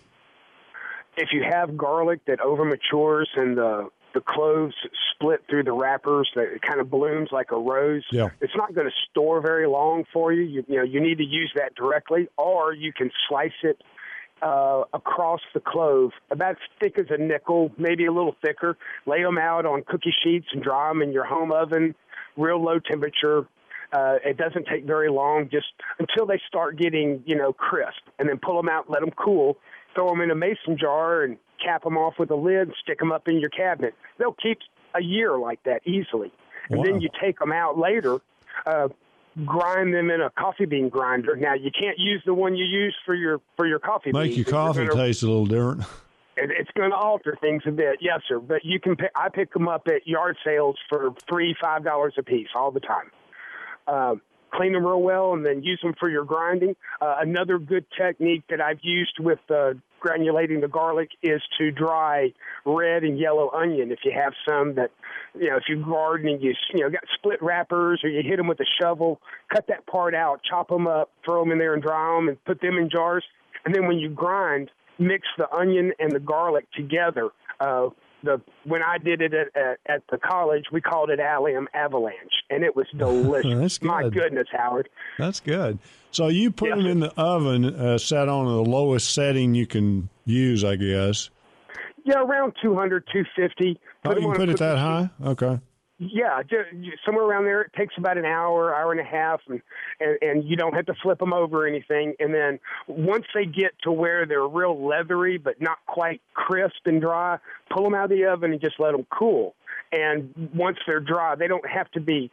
If you have garlic that overmatures and the the cloves split through the wrappers, that it kind of blooms like a rose, yeah. It's not going to store very long for you. You, you know, you need to use that directly, or you can slice it uh, across the clove, about as thick as a nickel, maybe a little thicker. Lay them out on cookie sheets and dry them in your home oven, real low temperature. Uh, it doesn't take very long, just until they start getting, you know, crisp, and then pull them out, let them cool, throw them in a mason jar and cap them off with a lid, stick them up in your cabinet. They'll keep a year like that easily. And wow. Then you take them out later, uh, grind them in a coffee bean grinder. Now, you can't use the one you use for your for your coffee Make beans. your coffee gonna, taste a little different. It, it's going to alter things a bit, yes, sir. But you can pick, I pick them up at yard sales for three, five dollars a piece all the time. Uh, clean them real well and then use them for your grinding. Uh, another good technique that I've used with uh, granulating the garlic is to dry red and yellow onion. If you have some that, you know, if you garden and you, you know, got split wrappers or you hit them with a shovel, cut that part out, chop them up, throw them in there and dry them and put them in jars. And then when you grind, mix the onion and the garlic together. Uh, The when I did it at, at, at the college, we called it allium avalanche, and it was delicious. That's good. My goodness, Howard. That's good. So you put yes, them sir. in the oven, uh, set on the lowest setting you can use, I guess. Yeah, around two hundred, two fifty. Oh, you can put it that high? Okay. Yeah, just, somewhere around there. It takes about an hour, hour and a half, and, and, and you don't have to flip them over or anything. And then once they get to where they're real leathery but not quite crisp and dry, pull them out of the oven and just let them cool. And once they're dry, they don't have to be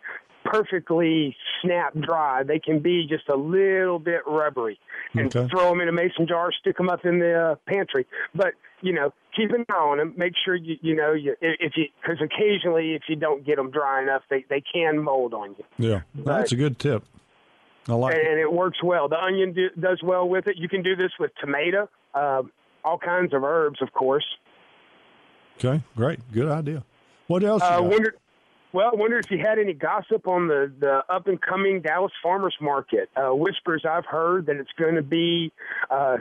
perfectly snap dry. They can be just a little bit rubbery. And Okay. throw them in a mason jar, stick them up in the uh, pantry. But, you know, keep an eye on them. Make sure, you you know, you, if you because occasionally if you don't get them dry enough, they, they can mold on you. Yeah, that's a good tip. I like and, it. and it works well. The onion do, does well with it. You can do this with tomato, uh, all kinds of herbs, of course. Okay, great. Good idea. What else you Uh, got? wondered, well, I wonder if you had any gossip on the, the up-and-coming Dallas Farmers Market. Uh, whispers I've heard that it's going to be uh,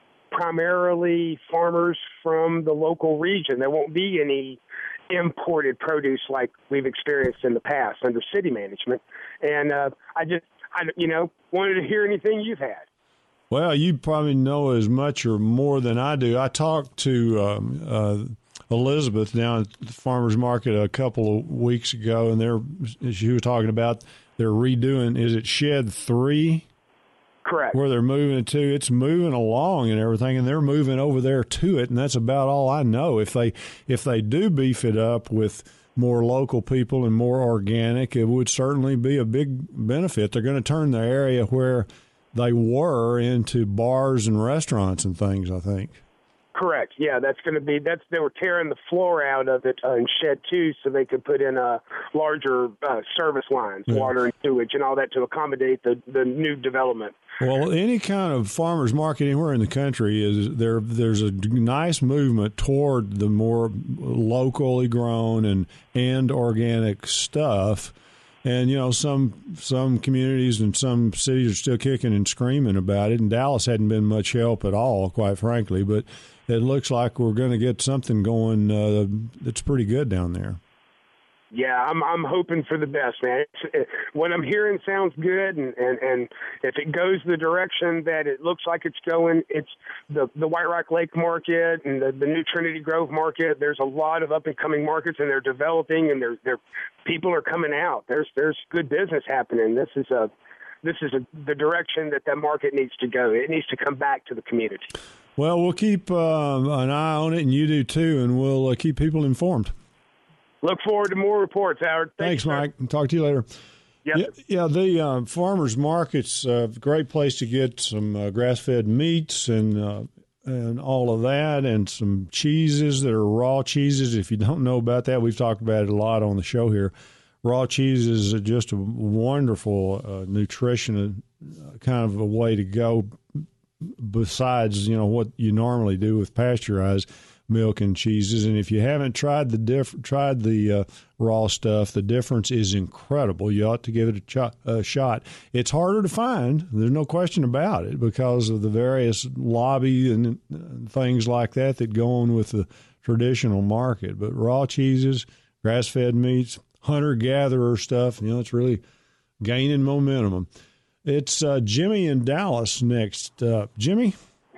primarily farmers from the local region. There won't be any imported produce like we've experienced in the past under city management. And uh, I just, I, you know, wanted to hear anything you've had. Well, you probably know as much or more than I do. I talked to um, uh, Elizabeth down at the farmers market a couple of weeks ago, and they're she was talking about they're redoing. Is it Shed Three? Correct. Where they're moving to, it's moving along and everything, and they're moving over there to it, and that's about all I know. If they if they do beef it up with more local people and more organic, it would certainly be a big benefit. They're going to turn the area where they were into bars and restaurants and things, I think. Correct. Yeah, that's going to be that's they were tearing the floor out of it uh, in Shed Two, so they could put in uh, larger uh, service lines, Yeah. water and sewage, and all that to accommodate the the new development. Well, any kind of farmers market anywhere in the country is there. There's a nice movement toward the more locally grown and and organic stuff. And, you know, some some communities and some cities are still kicking and screaming about it. And Dallas hadn't been much help at all, quite frankly. But it looks like we're going to get something going uh, that's pretty good down there. Yeah, I'm I'm hoping for the best, man. It's, it, what I'm hearing sounds good, and, and, and if it goes the direction that it looks like it's going, it's the the White Rock Lake market and the, the new Trinity Grove market. There's a lot of up and coming markets, and they're developing, and they're they're people are coming out. There's there's good business happening. This is a this is a, the direction that that market needs to go. It needs to come back to the community. Well, we'll keep uh, an eye on it, and you do too, and we'll uh, keep people informed. Look forward to more reports, Howard. Thank Thanks, you, Mike. Talk to you later. Yes, yeah, yeah, the uh, farmers market's a great place to get some uh, grass-fed meats and uh, and all of that, and some cheeses that are raw cheeses. If you don't know about that, we've talked about it a lot on the show here. Raw cheeses are just a wonderful uh, nutrition uh, kind of a way to go. Besides, you know, what you normally do with pasteurized milk and cheeses, and if you haven't tried the diff- tried the uh, raw stuff, the difference is incredible. You ought to give it a, ch- a shot. It's harder to find. There's no question about it because of the various lobby and uh, things like that that go on with the traditional market. But raw cheeses, grass-fed meats, hunter-gatherer stuff, you know, it's really gaining momentum. It's uh, Jimmy in Dallas next. Uh, Jimmy?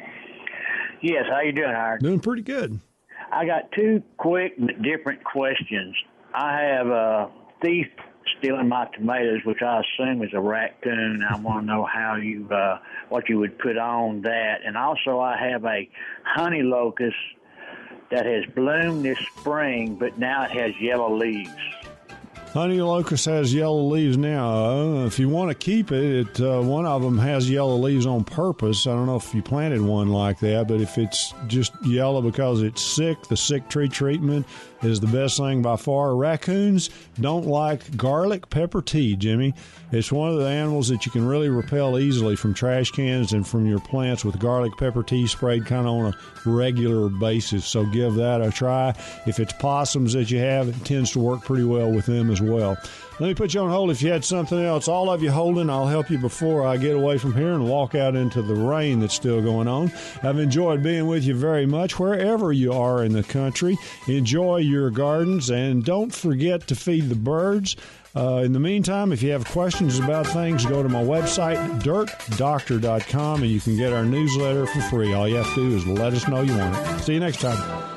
Yes, how you doing, Howard? Doing pretty good. I got two quick but different questions. I have a thief stealing my tomatoes, which I assume is a raccoon. I want to know how you, uh, what you would put on that. And also I have a honey locust that has bloomed this spring, but now it has yellow leaves. Honey locust has yellow leaves now. Uh, if you want to keep it, it uh, one of them has yellow leaves on purpose. I don't know if you planted one like that, but if it's just yellow because it's sick, the sick tree treatment is the best thing by far. Raccoons don't like garlic pepper tea, Jimmy. It's one of the animals that you can really repel easily from trash cans and from your plants with garlic pepper tea sprayed kind of on a regular basis. So give that a try. If it's possums that you have, it tends to work pretty well with them as well. Let me put you on hold if you had something else. All of you holding, I'll help you before I get away from here and walk out into the rain that's still going on. I've enjoyed being with you very much wherever you are in the country. Enjoy your gardens and don't forget to feed the birds. Uh, in the meantime, if you have questions about things, go to my website, dirt doctor dot com, and you can get our newsletter for free. All you have to do is let us know you want it. See you next time.